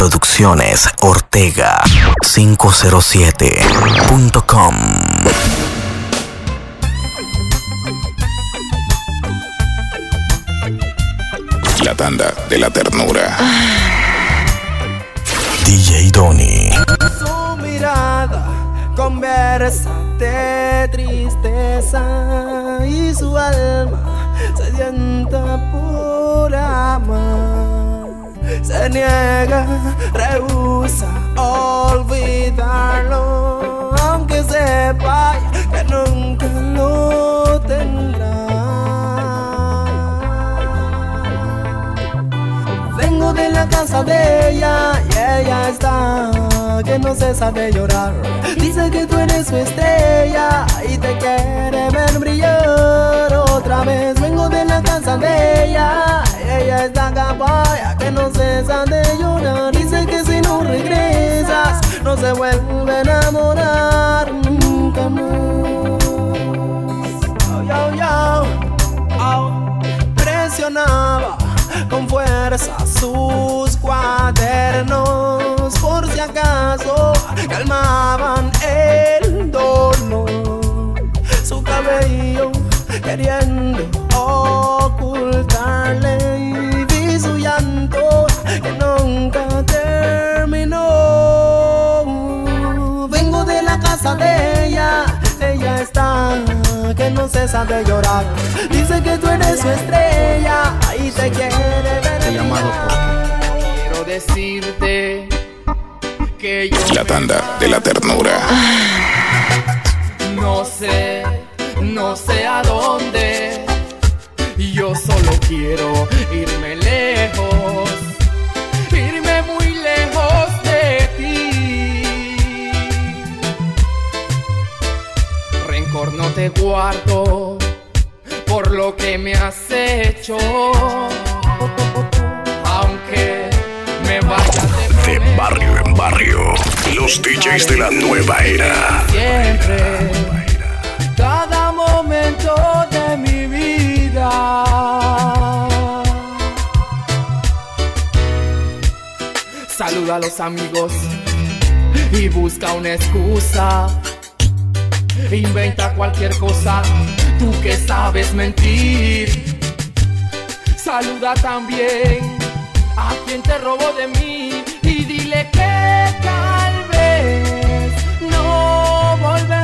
Producciones Ortega 507.com. La tanda de la ternura. DJ Donny. Su mirada conversa de tristeza y su alma sedienta por amar. Se niega, rehúsa olvidarlo, aunque sepa que nunca lo tendrá. Vengo de la casa de ella y ella está que no cesa de llorar. Dice que tú eres su estrella y te quiere ver brillar otra vez. Vengo de la casa de ella y ella está capaz que no cesa de llorar. Dice que si no regresas no se vuelve a enamorar nunca más. Oh, yo, yo. Oh. Presionaba con fuerza sus cuadernos por si acaso calmaban el dolor. Su cabello queriendo ocultarle y vi su llanto que nunca terminó. Vengo de la casa de ella, ella está que no cesa de llorar. Dice que tú eres su estrella y te quiere ver. Quiero decirte que yo La tanda de la ternura. no sé a dónde. Yo solo quiero irme lejos, irme muy lejos de ti. Rencor no te guardo por lo que me has hecho, aunque me vayas De barrio en barrio, los DJs de la nueva era. siempre, cada momento de mi vida. Saluda a los amigos y busca una excusa. Inventa cualquier cosa, tú que sabes mentir. Saluda también a quien te robó de mí y dile que tal vez no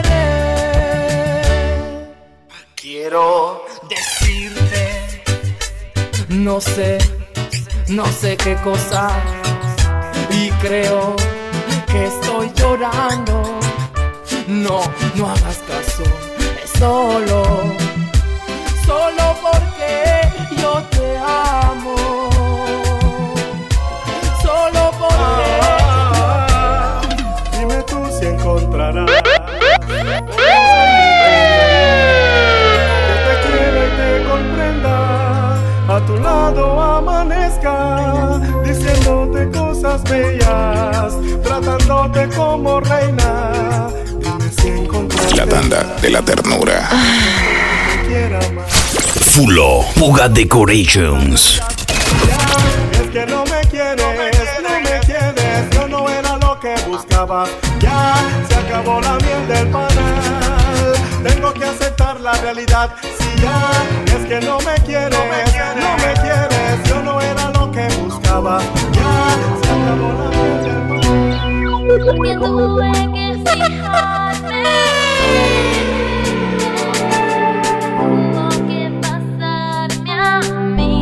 volveré. Quiero decirte, no sé qué cosa y creo que estoy llorando. No hagas caso, es solo porque yo te amo. Solo porque dime tú si encontrarás que te quiera y te comprenda, a tu lado amanezca, diciéndote cosas bellas, tratándote como reina. Dime si encontrarás La tanda de la ternura. que quiera más. Fulo Puga Decorations. Es que no me quieres, yo no era lo que buscaba. Ya se acabó la miel del panal, tengo que aceptar la realidad. Si ya es que no me quieres, yo no era lo que buscaba. Ya se acabó la miel del panal. Porque tuve que fijarme. Tuvo que pasarme a mí.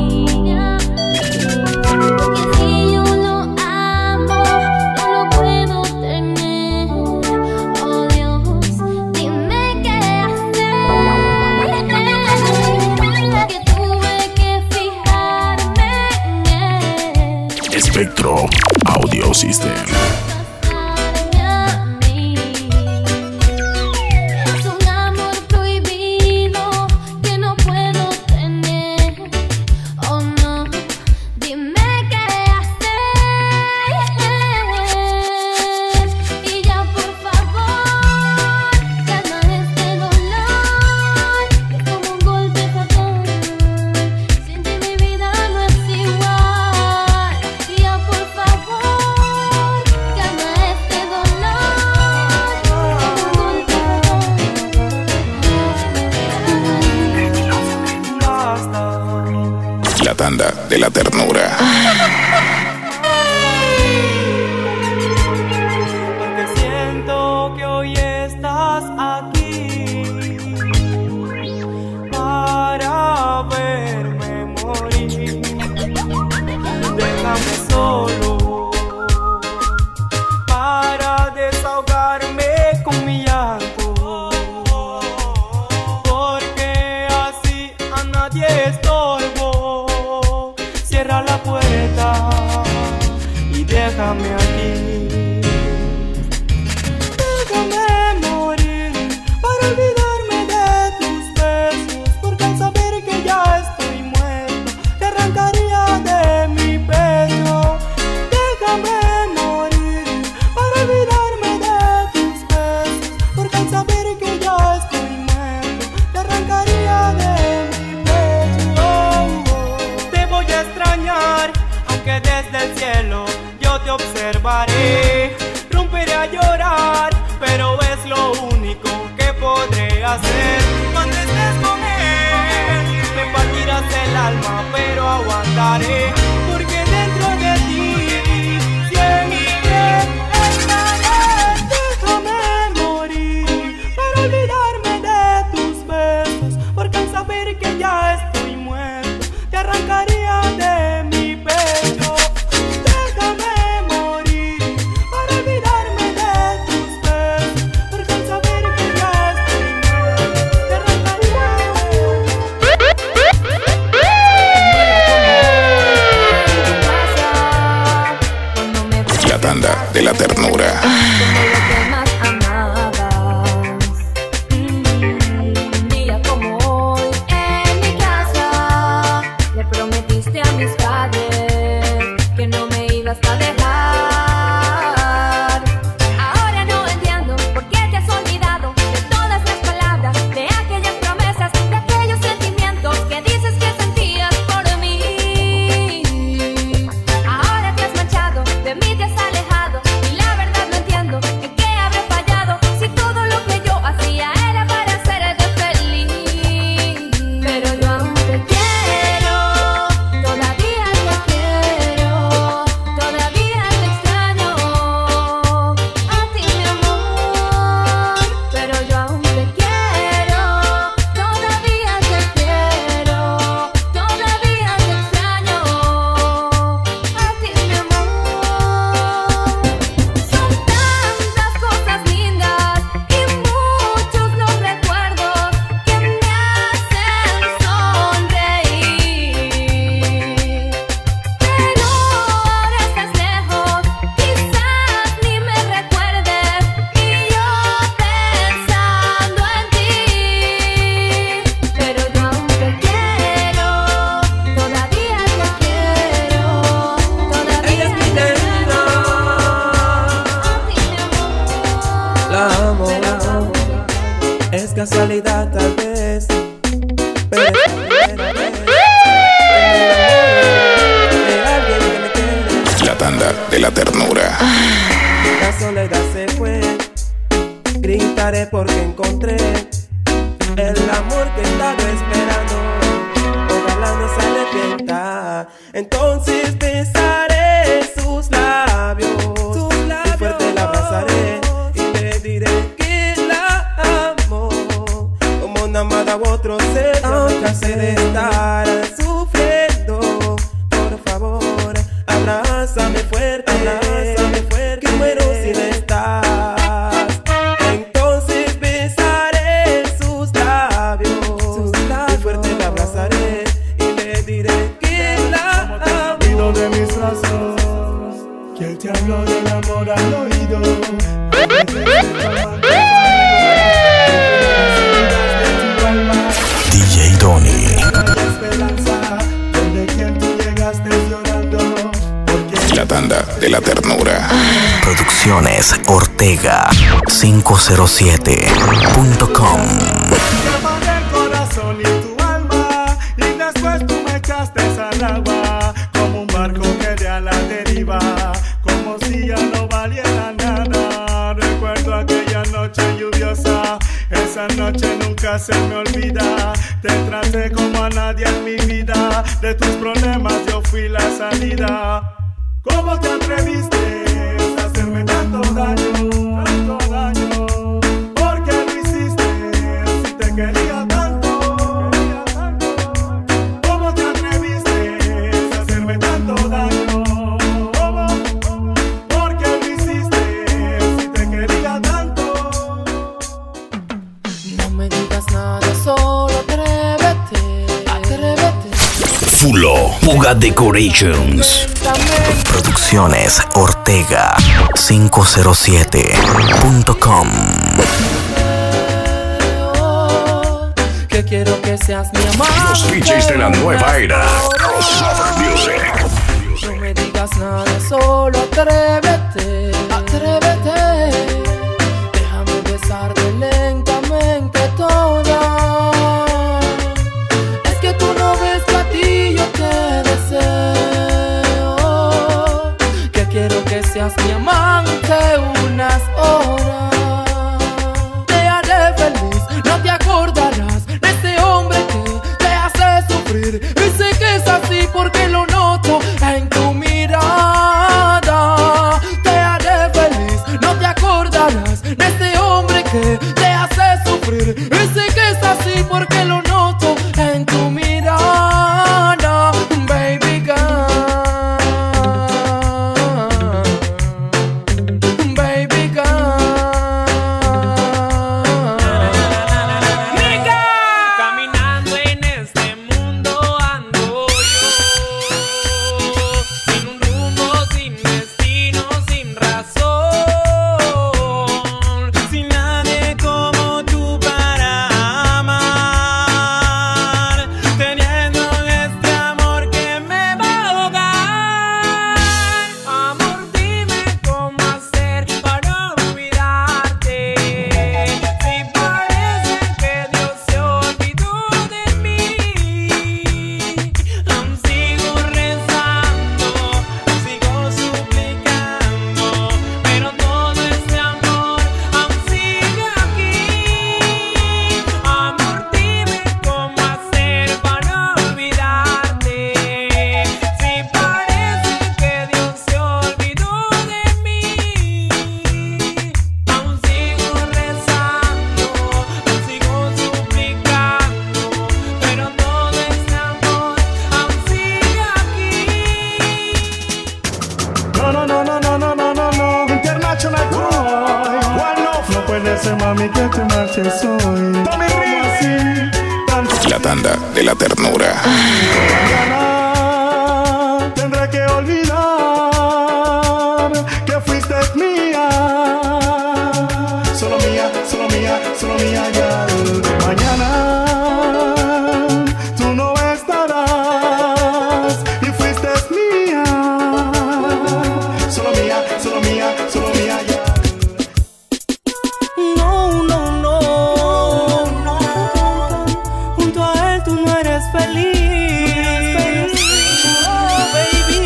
Porque si yo lo amo, no lo puedo tener. Oh Dios, dime qué hacer. Porque tuve que fijarme en él. Espectro Audio System. Es un amor prohibido que no puedo tener. Oh no, dime qué hacer. Y ya por favor, calma este dolor, que es como un golpe fatal. Sin ti mi vida no es igual. Y ya por favor, de la ternura. Porque siento que hoy estás aquí para verme morir. Déjame solo para desahogarme con mi llanto, porque así a nadie estorbo. Cierra la puerta y déjame aquí. Déjame morir para olvidarme de tus besos, porque al saber que ya estoy muerto te arrancaría de mi pecho. Déjame morir para olvidarme de tus besos, porque al saber que ya estoy muerto te arrancaría de mi pecho. Te voy a extrañar, aunque desde el cielo yo te observaré. Romperé a llorar, pero es lo único que podré hacer. Cuando estés con él, me partirás el alma, pero aguantaré, porque dentro de ti siempre estaré. Déjame morir para olvidarme de tus besos, porque al saber que ya estoy muerto te arrancaría de mi pecho. Déjame morir para olvidarme de tus besos, porque al saber que ya estoy muerto te arrancaría La tanda de la ternura. Como lo que más amabas. Un día como hoy en mi casa le prometiste a mis padres que no me ibas a dejar. Ahora no entiendo por qué te has olvidado de todas las palabras, de aquellas promesas, de aquellos sentimientos que dices que sentías por mí. Ahora te has marchado, de mí te has alejado, y la verdad no entiendo en qué habré fallado, si todo lo que yo hacía era para hacerte feliz. Pero yo aún te quiero, todavía te quiero, todavía te extraño a ti, mi amor. Pero yo aún te quiero, todavía te quiero, todavía te extraño a ti, mi amor. Son tantas cosas lindas y muchos los recuerdos que me hacen sonreír. Pero ahora estás lejos, quizás ni me recuerdes, y yo pensando en ti. Pero yo aún te quiero, todavía te quiero, todavía te extraño a ti, mi amor. La amo, es casualidad tal vez, pero es la primera vez de alguien que me quiere. La tanda de la ternura. La soledad se fue, gritaré porque encontré el amor que estaba esperando. Ojalá no se arrepienta, entonces besaré sus labios, y fuerte la abrazaré y le diré que la amo como una amada u otro ser. No me cansé de estar sufriendo, por favor, abrázame fuerte, que muero si no estás. Entonces besaré sus labios, y fuerte la abrazaré y le diré que la amo. Oído de mis brazos, que te habló del amor al oído. DJ Donny. Esperanza, donde quien tú llegaste llorando, porque La tanda de la ternura. Producciones Ortega 507.com. llama el corazón y tu alma, y después tú me echaste al agua, como un barco que de a la deriva, como si ya no valiera nada. Recuerdo aquella noche lluviosa, esa esa noche nunca se me olvida. Te traté como a nadie en mi vida. De tus problemas yo fui la salida. ¿Cómo te atreviste a hacerme tanto daño? Tanto daño. ¿Por qué lo hiciste si te quería tanto? ¿Cómo te atreviste a hacerme tanto daño? ¿Cómo? ¿Por qué lo hiciste si te quería tanto? No me digas nada, solo atrévete, atrévete. Fulo Puga Decorations. Producciones Ortega 507.com. Que quiero que seas mi amante. Los DJs de la nueva era. Crossover Music. No me digas nada, solo atrévete, atrévete. Déjame besarte lentamente toda. Es que tú no ves que a ti yo te deseo. Que quiero que seas mi amante unas horas. Te haré feliz, no te acordarás de ese hombre que te hace sufrir. Y sé que es así porque lo noto en tu mirada. Te haré feliz, no te acordarás de ese hombre que te hace sufrir. Y sé que es así porque lo noto en tu mirada, baby girl. Baby girl. Caminando en este mundo ando yo, sin un rumbo, sin destino, sin razón, sin nadie como tú para amar, teniendo este amor que me va a ahogar. Amor, dime cómo hacer para olvidarte, si parece que Dios se olvidó de mí. Aún sigo rezando, sigo suplicando, pero todo este amor aún sigue aquí. Amor, dime cómo hacer para olvidarte, si parece que Dios se olvidó de mí. Aún sigo rezando, aún sigo suplicando, pero todo este amor aún sigue aquí. No, no, no, no, no, no, no, no, no. International Boy. One love. No puede ser, mami, que te marches hoy. ¿Cómo así? La tanda de la ternura. Mañana tendré que olvidar que fuiste mía. Solo mía, solo mía, solo mía ya. Mañana tú no estarás y fuiste mía. Solo mía, solo mía, solo mía ya. No, no, no, no. Junto a él tú no eres feliz. Oh, baby.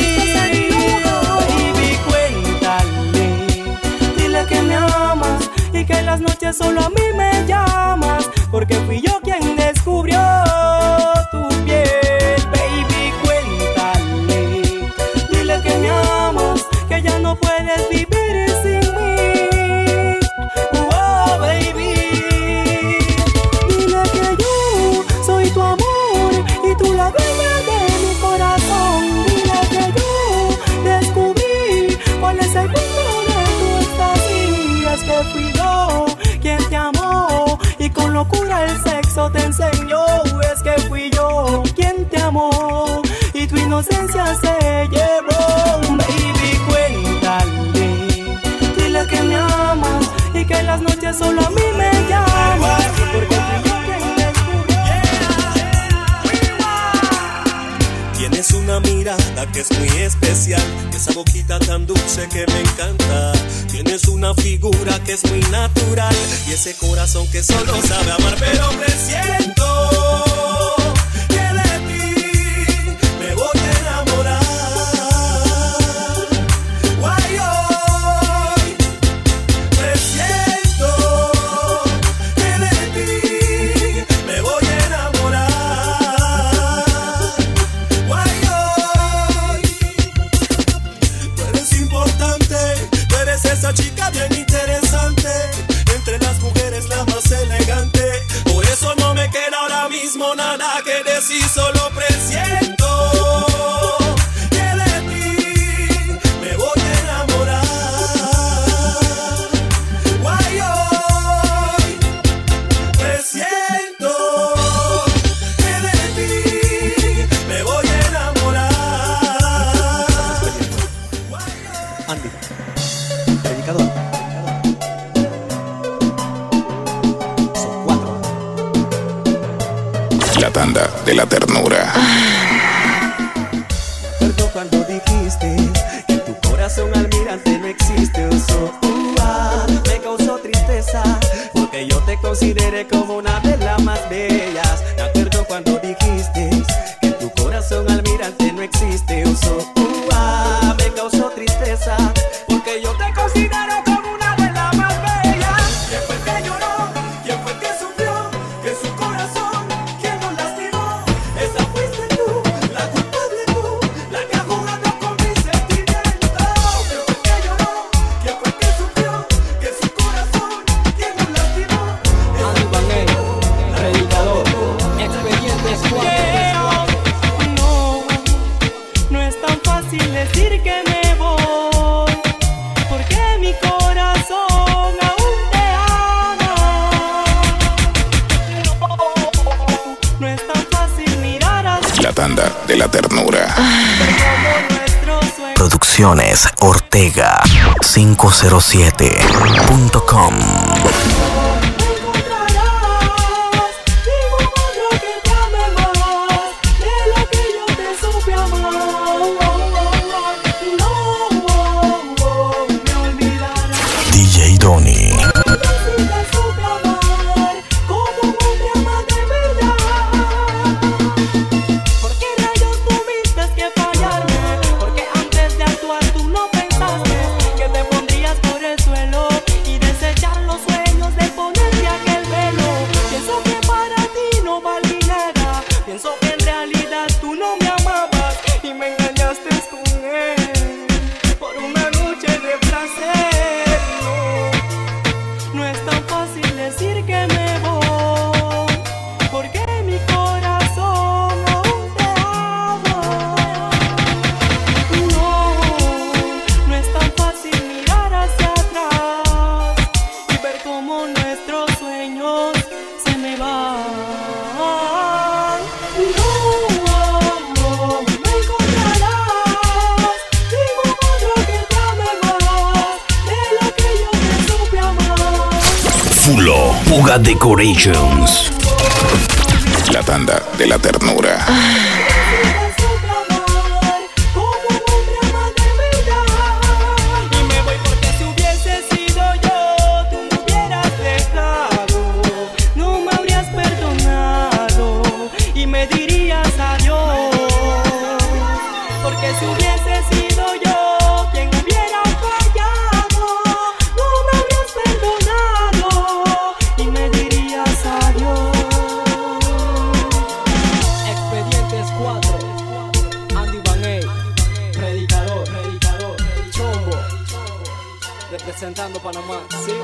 Baby, cuéntale. Dile que me amas y que en las noches solo a mí me llamas, porque fui yo quien descubrió tu piel. Baby, cuéntale. Dile que me amas, que ya no puedes vivir sin mí. Oh, baby. Dile que yo soy tu amor y tú la dueña de mi corazón. Dile que yo descubrí cuál es el punto de tu éxtasis. Es que fui yo quien te amó y con locura el sexo te enseñó. Es que fui yo quien te amó y tu inocencia se llevó. Baby, cuéntale. Dile que me amas y que en las noches solo a mí me llamas, porque fui yo quien descubrió. Tienes una mirada que es muy especial, esa boquita tan dulce que me encanta. Tienes una figura que es muy natural y ese corazón que solo sabe amar. Pero presiento que de ti me voy a enamorar. Guay, hoy presiento que de esa chica bien interesante, entre las mujeres la más elegante. Por eso no me queda ahora mismo nada que decir, solo presiento que de ti me voy a enamorar. Guay, hoy presiento que de ti me voy a enamorar. Andy, predicador. Son 4. La tanda de la ternura. Recuerdo cuando dijiste que tu corazón almirante no existe. Me causó tristeza porque yo te consideré como una de las más bellas. Me acuerdo cuando dijiste que tu corazón almirante no existe. Me causó tristeza porque yo te considero como una de las más bellas. ¿Quién fue el que lloró? ¿Quién fue el que sufrió? Que su corazón, ¿quién nos lastimó? Esa fuiste tú, la culpable tú, la que ha jugado con mis sentimientos. ¿Quién fue el que lloró? ¿Quién fue el que sufrió? Que su corazón, ¿quién nos lastimó? Andy Van predicador, Expedientes 4. No es tan fácil decir que me voy, porque mi corazón aún te ama. No es tan fácil mirar hacia La tanda de la ternura. como nuestro sueño. Producciones Ortega 507.com. DJ Donny. ¿Por qué rayos tuviste que fallarme? Porque antes de actuar tú no pensaste que te pondrías por el suelo y desechar los sueños de ponerte aquel velo. Pienso que para ti no valí nada. Pienso que en realidad tú no me amabas y me engañaste con él por una noche de placer. No es tan fácil decir que me voy, porque mi corazón aún te ama. No es tan fácil mirar hacia atrás y ver cómo nuestros sueños se me van. Me encontrarás, digo otro que te ame más de lo que yo te supe amar. Fulo Puga Decorations. La tanda de la ternura. Y me voy porque si hubiese sido yo, tú me hubieras dejado, no me habrías perdonado y me dirías adiós. Porque si hubiese sido yo quien hubiera fallado, no me habrías perdonado y me dirías adiós. Expedientes 4. Andy Van predicador, Chombo, representando Panamá, ¿sí?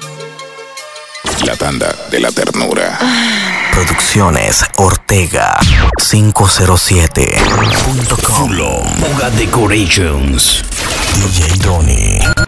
La tanda de la ternura. Producciones Ortega 507.com. Fulo Puga Decorations. DJ Donny.